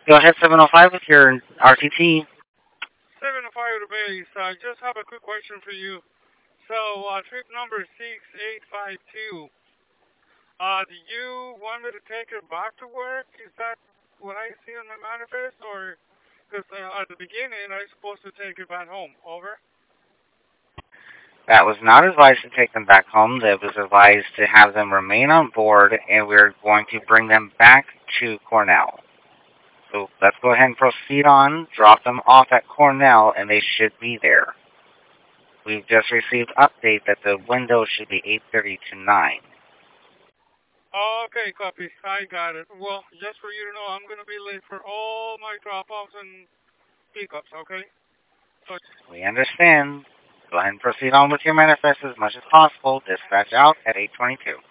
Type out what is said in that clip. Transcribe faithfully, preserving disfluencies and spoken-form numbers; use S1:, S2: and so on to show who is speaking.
S1: Go ahead, seven oh five with your R T T.
S2: seven oh five to base. I just have a quick question for you. So, uh, trip number six eight five two. Uh, do you want me to take it back to work? Is that what I see on my manifest? Or, because uh, at the beginning, I was supposed to take it back home. Over?
S1: That was not advised to take them back home. That was advised to have them remain on board, and we're going to bring them back to Cornell. So let's go ahead and proceed on, drop them off at Cornell, and they should be there. We've just received update that the window should be eight thirty to nine.
S2: Okay, copy. I got it. Well, just for you to know, I'm going to be late for all my drop-offs and pickups, okay? So,
S1: We understand. Go ahead and proceed on with your manifest as much as possible. Dispatch out at eight twenty-two.